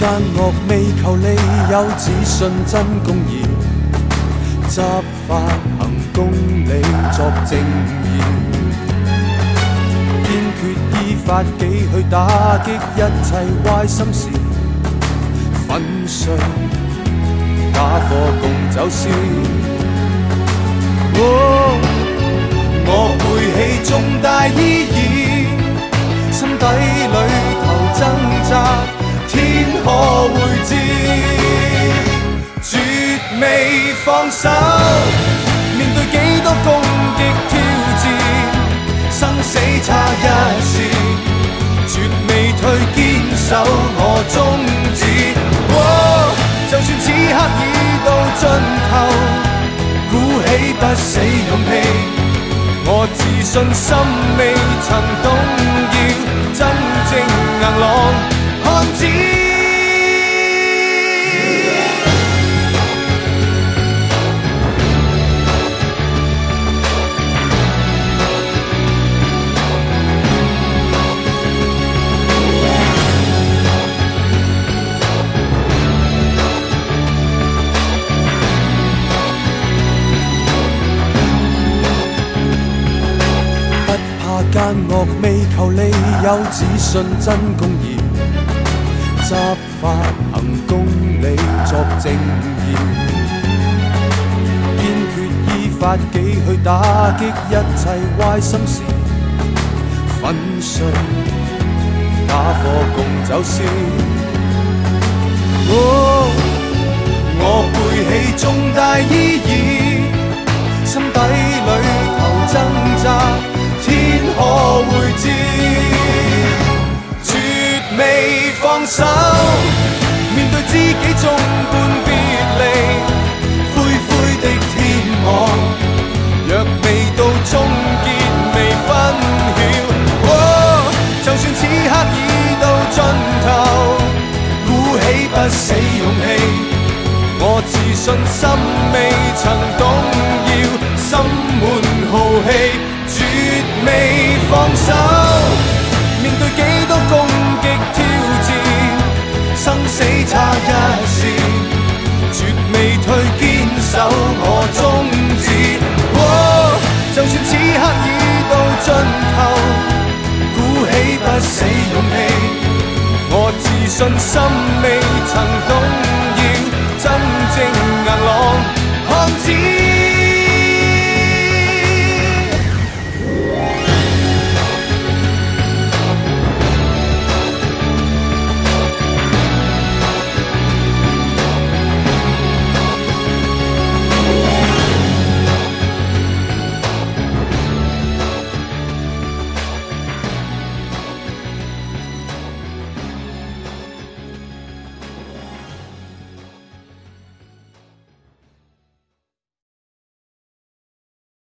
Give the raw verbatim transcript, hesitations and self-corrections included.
間惡未求利誘，只信真公義，執法行公理作正義，堅決依法紀去打擊一切壞心事，粉碎假貨共走私。哦，我背起重大意義，心底裏頭掙扎，天可會知，絕未放手。面對幾多攻擊挑戰，生死差一線，絕未退，堅守我宗旨。哦，就算此刻已到盡頭，鼓起不死勇氣，我自信心未曾動搖，真正硬朗漢子。奸惡未求利誘，只信真公義，執法行公理作正義，堅決依法紀去打擊一切壞心事，粉碎假貨共走私。哦，我背起重大意義，心底裏頭掙扎，天可會知，絕未放手。面對知己眾般別離，灰灰的天幕，若未到終結未分曉。哦，就算此刻已到盡頭，鼓起不死勇氣，我自信心未曾動搖，心滿豪氣。絕未放手，面對幾多攻擊挑戰，生死差一線，絕未退，堅守我宗旨。哦，就算此刻已到盡頭，鼓起不死勇氣，我自信心未曾動搖，真正